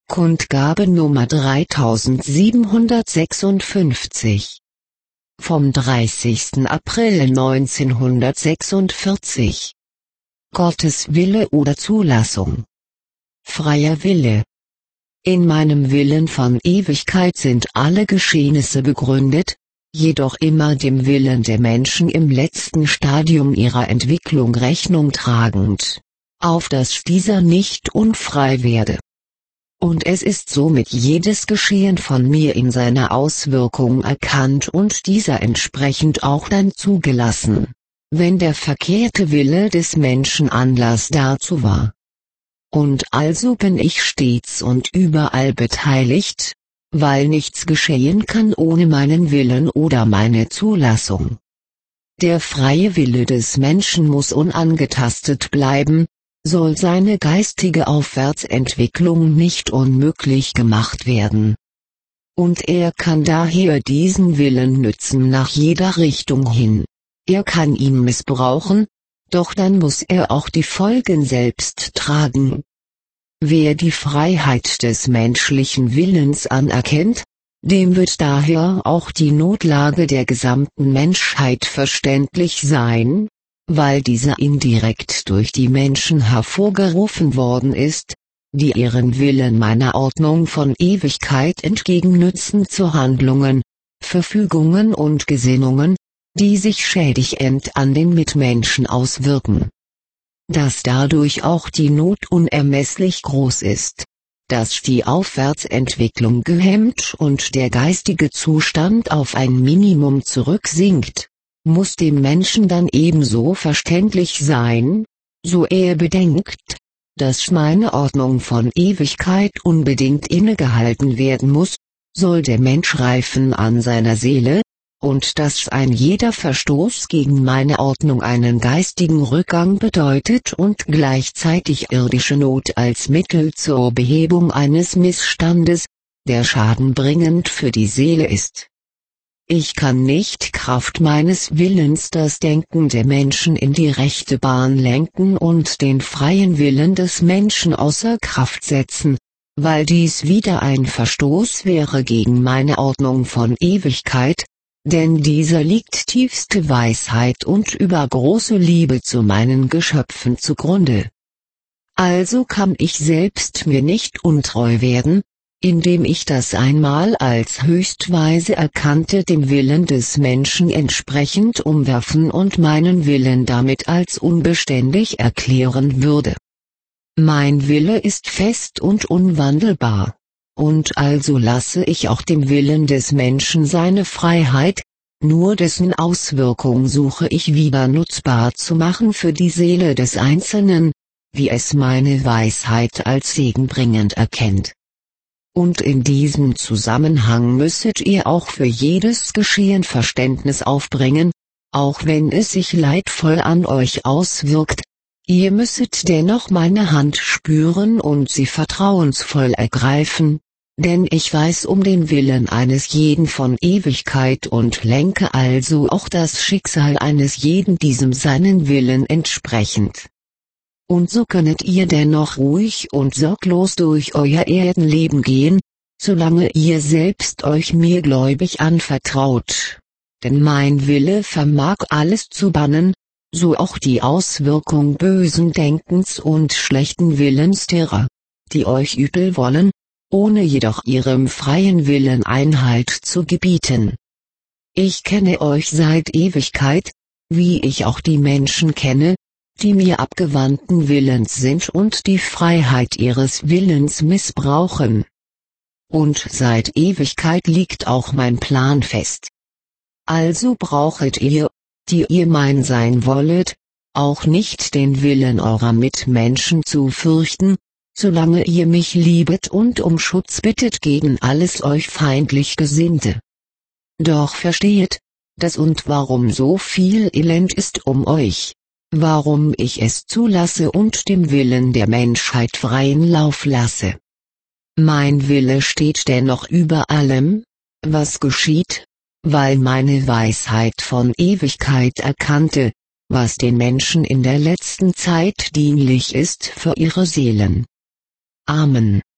Kundgabe Nummer 3756. Vom 30. April 1946. Gottes Wille oder Zulassung. Freier Wille. In meinem Willen von Ewigkeit sind alle Geschehnisse begründet, jedoch immer dem Willen der Menschen im letzten Stadium ihrer Entwicklung Rechnung tragend, auf dass dieser nicht unfrei werde. Und es ist somit jedes Geschehen von mir in seiner Auswirkung erkannt und dieser entsprechend auch dann zugelassen, wenn der verkehrte Wille des Menschen Anlass dazu war. Und also bin ich stets und überall beteiligt, weil nichts geschehen kann ohne meinen Willen oder meine Zulassung. Der freie Wille des Menschen muss unangetastet bleiben, soll seine geistige Aufwärtsentwicklung nicht unmöglich gemacht werden. Und er kann daher diesen Willen nützen nach jeder Richtung hin. Er kann ihn missbrauchen, doch dann muss er auch die Folgen selbst tragen. Wer die Freiheit des menschlichen Willens anerkennt, dem wird daher auch die Notlage der gesamten Menschheit verständlich sein, weil dieser indirekt durch die Menschen hervorgerufen worden ist, die ihren Willen meiner Ordnung von Ewigkeit entgegennützen zu Handlungen, Verfügungen und Gesinnungen, die sich schädigend an den Mitmenschen auswirken. Dass dadurch auch die Not unermesslich groß ist, dass die Aufwärtsentwicklung gehemmt und der geistige Zustand auf ein Minimum zurücksinkt, muss dem Menschen dann ebenso verständlich sein, so er bedenkt, dass meine Ordnung von Ewigkeit unbedingt innegehalten werden muss, soll der Mensch reifen an seiner Seele, und dass ein jeder Verstoß gegen meine Ordnung einen geistigen Rückgang bedeutet und gleichzeitig irdische Not als Mittel zur Behebung eines Missstandes, der schadenbringend für die Seele ist. Ich kann nicht Kraft meines Willens das Denken der Menschen in die rechte Bahn lenken und den freien Willen des Menschen außer Kraft setzen, weil dies wieder ein Verstoß wäre gegen meine Ordnung von Ewigkeit, denn dieser liegt tiefste Weisheit und übergroße Liebe zu meinen Geschöpfen zugrunde. Also kann ich selbst mir nicht untreu werden, indem ich das einmal als höchst weise erkannte dem Willen des Menschen entsprechend umwerfen und meinen Willen damit als unbeständig erklären würde. Mein Wille ist fest und unwandelbar, und also lasse ich auch dem Willen des Menschen seine Freiheit, nur dessen Auswirkung suche ich wieder nutzbar zu machen für die Seele des Einzelnen, wie es meine Weisheit als segenbringend erkennt. Und in diesem Zusammenhang müsstet ihr auch für jedes Geschehen Verständnis aufbringen, auch wenn es sich leidvoll an euch auswirkt, ihr müsset dennoch meine Hand spüren und sie vertrauensvoll ergreifen, denn ich weiß um den Willen eines jeden von Ewigkeit und lenke also auch das Schicksal eines jeden diesem seinen Willen entsprechend. Und so könnet ihr dennoch ruhig und sorglos durch euer Erdenleben gehen, solange ihr selbst euch mir gläubig anvertraut. Denn mein Wille vermag alles zu bannen, so auch die Auswirkung bösen Denkens und schlechten Willens derer, die euch übel wollen, ohne jedoch ihrem freien Willen Einhalt zu gebieten. Ich kenne euch seit Ewigkeit, wie ich auch die Menschen kenne, die mir abgewandten Willens sind und die Freiheit ihres Willens missbrauchen. Und seit Ewigkeit liegt auch mein Plan fest. Also brauchet ihr, die ihr mein sein wollet, auch nicht den Willen eurer Mitmenschen zu fürchten, solange ihr mich liebet und um Schutz bittet gegen alles euch feindlich Gesinnte. Doch verstehet, dass und warum so viel Elend ist um euch, warum ich es zulasse und dem Willen der Menschheit freien Lauf lasse. Mein Wille steht dennoch über allem, was geschieht, weil meine Weisheit von Ewigkeit erkannte, was den Menschen in der letzten Zeit dienlich ist für ihre Seelen. Amen.